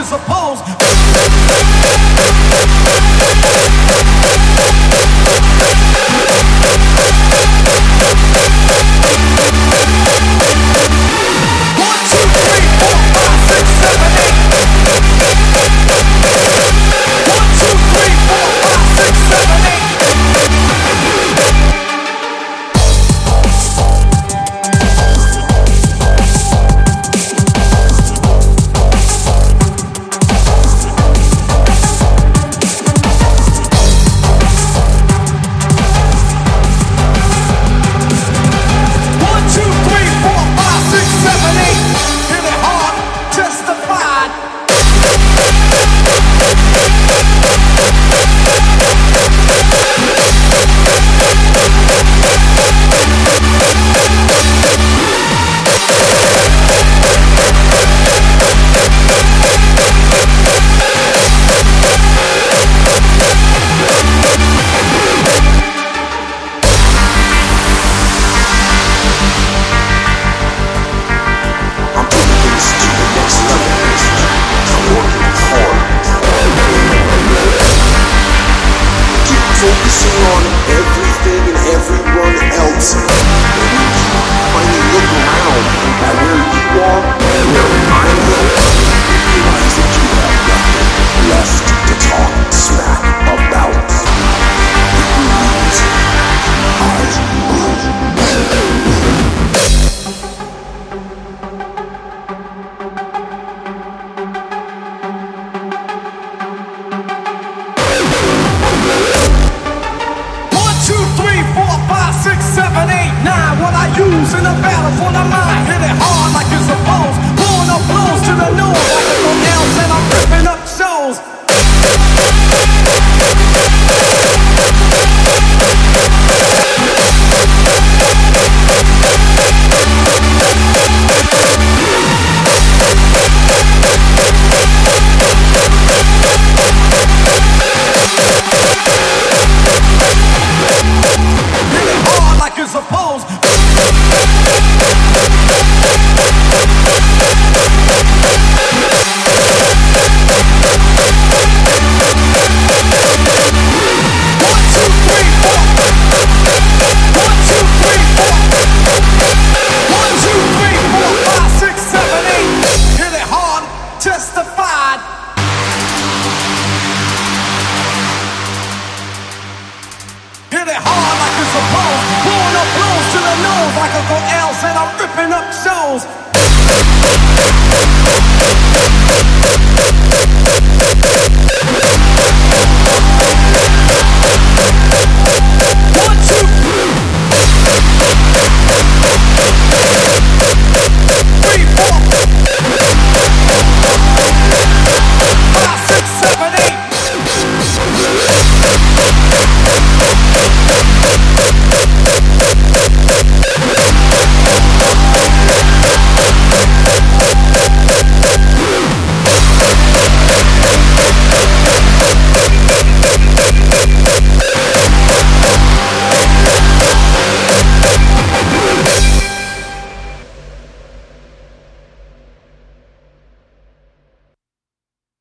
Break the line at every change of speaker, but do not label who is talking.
it's opposed.
Focusing on everything and everyone else. When you look around at where you are and where I am, realize that you have nothing left to talk smack about. It means
what I use in a battle for the mind. Hit it hard like it's supposed. Pulling up blows to the nose like it's no else, and I'm ripping up shows. Hit it hard like it's supposed. Just